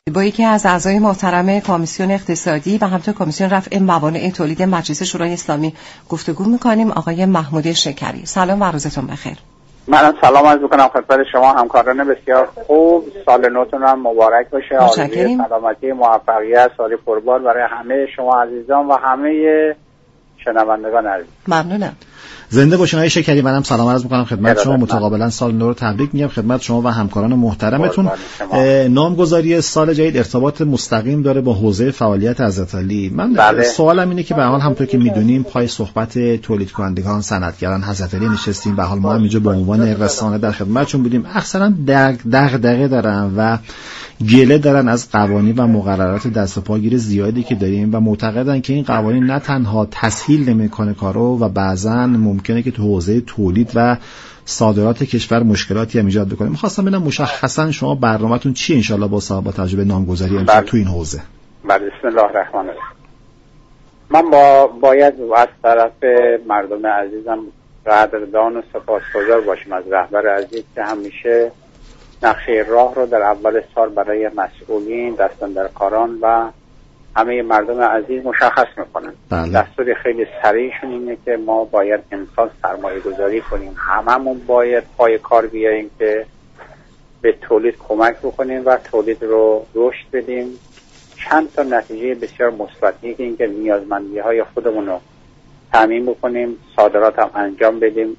با یکی از اعضای محترم کمیسیون اقتصادی و همینطور کمیسیون رفع موانع تولید مجلس شورای اسلامی گفتگو می‌کنیم، آقای محمودی شکری. سلام و روزتون بخیر. منم سلام عرض می‌کنم خدمت شما همکاران بسیار خوب. سال نوتون هم مبارک باشه. متشکریم. سلامتی، موفقیت، سال پربار برای همه شما عزیزان و همه شنوندگان عزیز. ممنونم. زنده باشین آقای شکری. منم سلام عرض می‌کنم خدمت شما، متقابلا سال نو رو تبریک میگم خدمت شما و همکاران محترمتون. نامگذاری سال جدید ارتباط مستقیم داره با حوزه فعالیت حضرت علی. من سوالم اینه که به حال همونطور که میدونیم پای صحبت تولید کنندگان، صنعتگران حضرت علی نشستیم. به حال ما هم اینجا به عنوان رسانه در خدمتشون بودیم. اکثرا دغدغه دارن و گله دارن از قوانین و مقررات دست و پاگیر زیادی که داریم و معتقدن که این قوانین نه تنها تسهیل نمیکنه کارو و بعضن ممکنه که تو حوزه تولید و صادرات کشور مشکلاتی هم ایجاد بکنه. می‌خواستم ببینم مشخصا شما برنامه‌تون چی انشالله با تجربه نامگذاری امسال تو این حوزه؟ بله، بسم الله الرحمن الرحیم. من باید از طرف مردم عزیزم قدردان و سپاسگزار باشم از رهبر عزیز که همیشه نقشه راه رو در اول سال برای مسئولین، دستاندرکاران و همه مردم عزیز مشخص میکنن. دستور خیلی سریعشون اینه که ما باید امسال سرمایه گذاری کنیم، هممون باید پای کار بیاییم که به تولید کمک بکنیم و تولید رو رشد بدیم. چند تا نتیجه بسیار مثبتی که اینکه نیازمندی های خودمون رو تامین بکنیم، صادرات هم انجام بدیم،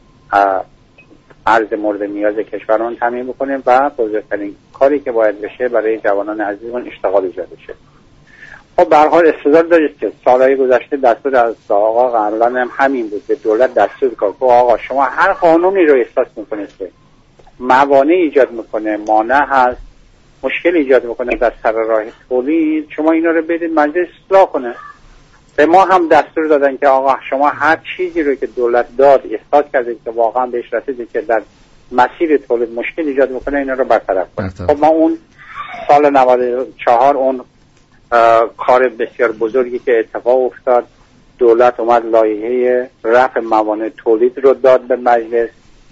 ارز مورد نیاز کشورمون تامین بکنیم و بزرگترین کاری که باید بشه برای جوانان عزیزمون اشتغال ایجاد بشه. خب به هر حال استدلال دارید که سالهای گذشته دستور از آقا قبلا هم همین بود، به دولت دستور کار که آقا شما هر قانونی رو احساس میکنید که موانع ایجاد میکنه، مانع هست، مشکل ایجاد میکنه در سر راه تولید، شما اینا رو بدید مجلس اصلاح کنه. به ما هم دستور دادن که آقا شما هر چیزی رو که دولت داد احساس کردید که واقعا بهش رسیدید که در مسیر تولید مشکل ایجاد میکنه، اینا رو برطرف کنید. خب ما اون سال 94 اون کار بسیار بزرگی که اتفاق افتاد، دولت اومد لایحه رفع موانع تولید رو داد به مجلس.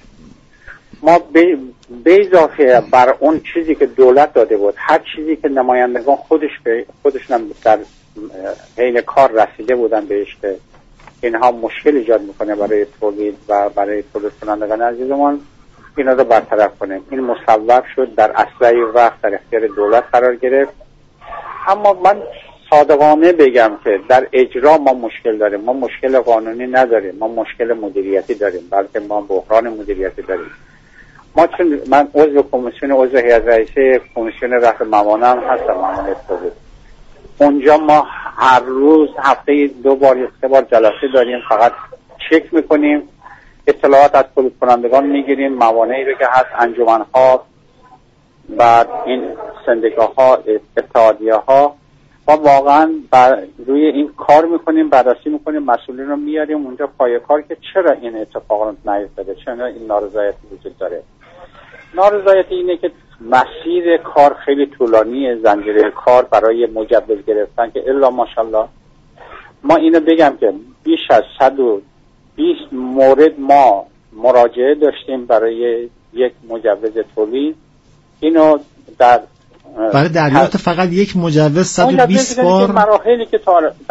ما به اضافه بر اون چیزی که دولت داده بود، هر چیزی که نمایندگان خودشون در حین کار رسیده بودن بهش که اینها مشکل ایجاد میکنه برای تولید و برای تولید کنندگان عزیزمان، اینا رو برطرف کنیم. این مصوب شد، در اسرع وقت در اختیار دولت قرار گرفت. اما من صادقانه بگم که در اجرا ما مشکل داریم. ما مشکل قانونی نداریم، ما مشکل مدیریتی داریم، بلکه ما بحران مدیریتی داریم. ما چون من عضو هیئت رئیسه کمیسیون رفع موانع هم هستم، موانع تولید. اونجا ما هر روز هفته 2 بار یا 3 بار جلسه داریم، فقط چک میکنیم، اطلاعات از تولید کنندگان میگیریم، موانعی رو که هست، انجمن‌ها، بعد این سندیکاها، اتحادیه‌ها، ما واقعا روی این کار میکنیم، بررسی میکنیم، مسئولین رو میاریم اونجا پای کار که چرا این اتفاقات نیفتاده، چرا این نارضایتی وجود داره. نارضایتی اینه که مسیر کار خیلی طولانیه، زنجیره کار برای مجوز گرفتن که الا ماشاءالله ما اینو بگم که بیش از 120 مورد ما مراجعه داشتیم برای یک مجوز تولید. اینو برای دریافت فقط یک مجوز 120 بار مراحلی که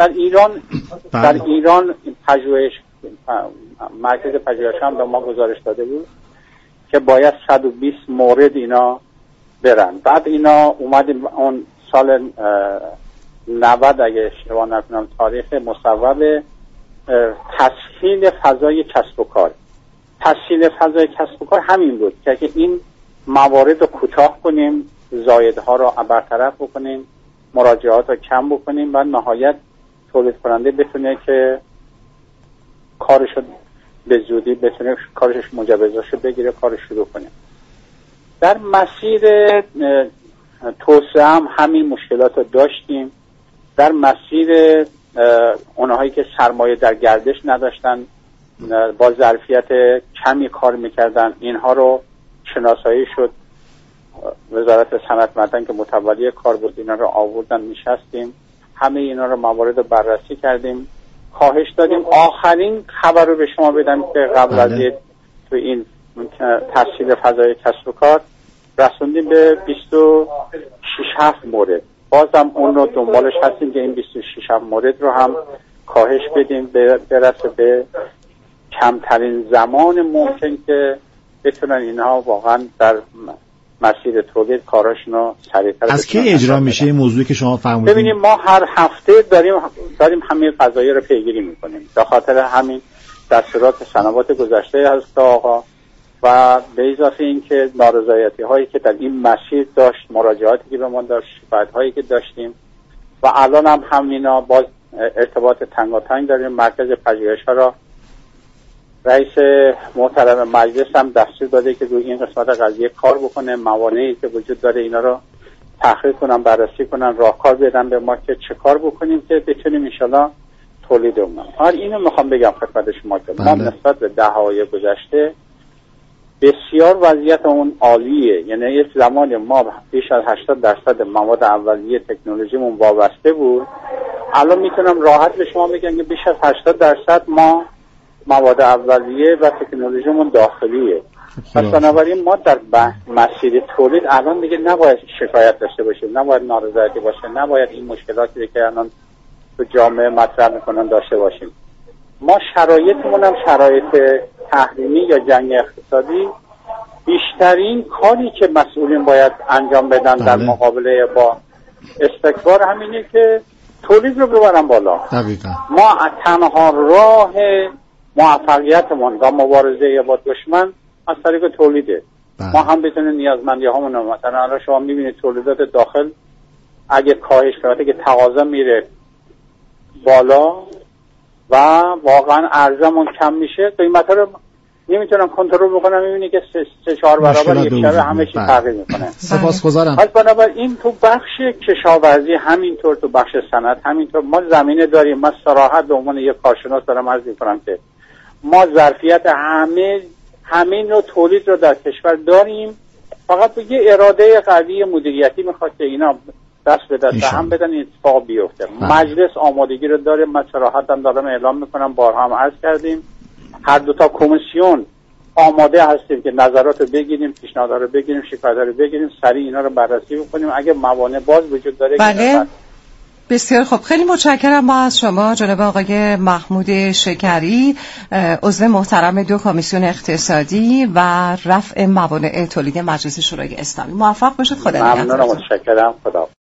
در ایران پژوهش مرکز پژوهش هم به ما گزارش داده بود که باید 120 مورد اینا برن. بعد اینا اومدیم اون سال 90 اگه اشتباه نکنم تاریخ مصوب تسهیل فضای کسب و کار. تسهیل فضای کسب و کار همین بود که این موارد رو کوتاه کنیم، زایدها رو برطرف بکنیم، مراجعات رو کم بکنیم و نهایت تولید کننده بتونه که کارشو به زودی بتونه کارش مجوزاشو بگیره، کارش شروع کنه. در مسیر توسعه هم همین مشکلات رو داشتیم. در مسیر اونهایی که سرمایه در گردش نداشتن، با ظرفیت کمی کار میکردن، اینها رو شناسایی شد. وزارت صنعت معدن که متولی کار بود اینا رو آوردن، نشستیم، همه اینا رو موارد رو بررسی کردیم، خواهش دادیم. آخرین خبر رو به شما بدم که قبل از تو این تسهیل فضای کسب و کار رسوندیم به 26 مورد. بازم اون رو دنبالش هستیم که این 26 مورد رو هم کاهش بدیم برسه به کمترین زمان ممکن که بتونن اینها واقعا در مسیر تولید کاراشون رو سریعتر. از کی اجرا میشه این موضوعی که شما فرمودید؟ ببینیم ما هر هفته داریم همین قضایی رو پیگیری میکنیم به خاطر همین دستورات سنوات گذشته هست آقا، و به اضافه این که نارضایتی هایی که در این مسیر داشت، مراجعاتی که به ما داشت، شکایت هایی که داشتیم و الان هم همینا باز ارتباط تنگاتنگ داریم. مرکز پژوهش ها را رئیس محترم مجلس هم دستور داده که روی این قسمت قضیه کار بکنه، موانعی که وجود داره اینا رو تحقیق کنن، بررسی کنن، راهکار بدن به ما که چه کار بکنیم که بتونیم انشالله تولید اونم. اینو میخوام بگم خدمت شما که ما نسبت به دهه‌های گذشته بسیار وضعیت اون عالیه. یعنی یک زمانی ما بیش از 80% مواد اولیه تکنولوژیمون وابسته بود، الان میتونم راحت به شما بگم که بیش از 80% ما مواد اولیه و تکنولوژیمون داخلیه. پس بنابراین ما در مسیر تولید الان دیگه نباید شکایت داشته باشیم، نباید نارضایتی باشه، نباید این مشکلاتی که الان تو جامعه مطرح میکنن داشته باشیم. ما شرایطمون هم شرایط تحریمی یا جنگ اقتصادی، بیشترین کاری که مسئولین باید انجام بدن در مقابله با استکبار همینه که تولید رو ببرن بالا. ما تنها راه موفقیتمون و مبارزه با دشمن از طریق تولیده. ما هم بتونیم نیازمندی هامون رو، مثلا الان شما میبینید تولیدات داخل اگه کاهش کنه که تقاضا میره بالا و واقعا ارزمون کم میشه، قیمتا رو نمیتونم کنترل بکنم، میبینی که 3-4 برابر یک شبه همه چی تغییر میکنه. سپاسگزارم. پس بنابراین تو بخش کشاورزی همینطور، تو بخش صنعت همینطور ما زمینه داریم. من صراحت به عنوان یک کارشناس دارم عرض میکنم که ما ظرفیت همین رو تولید رو در کشور داریم، فقط به یه اراده قوی مدیریتی میخواد که اینا دست به دست هم بدن این اتفاق بیفته. مجلس آمادگی رو داره، من صراحت هم دارم اعلام میکنم، بارها هم عرض کردیم هر دوتا کمیسیون آماده هستیم که نظرات رو بگیریم، پیشنهادات رو بگیریم، شکایت‌ها رو بگیریم، سریع اینا رو بررسی بکنیم. اگه موانع باز وجود داره بله. بسیار خوب، خیلی متشکرم از شما جناب آقای محمود شکری، عضو محترم 2 کمیسیون اقتصادی و رفع موانع تولید مجلس شورای اسلامی. موفق باشید. خدا نگهدار. ممنونم، متشکرم. خدا